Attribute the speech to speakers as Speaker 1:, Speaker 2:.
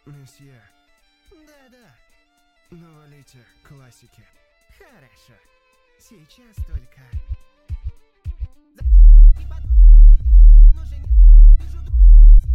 Speaker 1: Месье. Да-да. Навалите классики.
Speaker 2: Хорошо. Сейчас только. Затяну шнурки потуже, подойди, что ты нужен. Нет, я не обижу, друже, больно сильно.